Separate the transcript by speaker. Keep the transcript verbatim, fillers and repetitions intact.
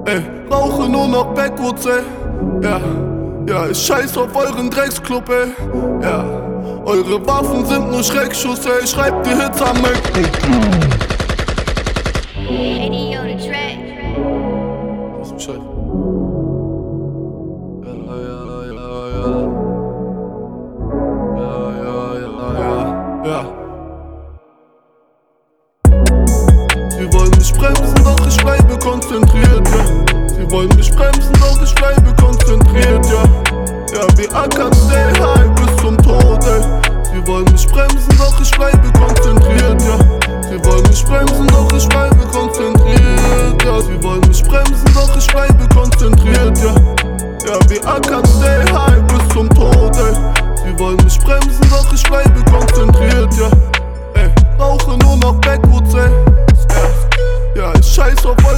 Speaker 1: Ey, rauche nur noch Backwoods, ey. Ja, ja, ich scheiß auf euren Drecksclub, ey. Ja, eure Waffen sind nur Schreckschuss, ey. Schreibt die Hits am Mac.
Speaker 2: Eddie on the track.
Speaker 1: Was ist Bescheid? Ja, ja, ja, ja. Ja, ja, ja, ja, ja. Sie wollen mich bremsen, doch ich bleibe konzentriert, ja. Sie wollen mich bremsen.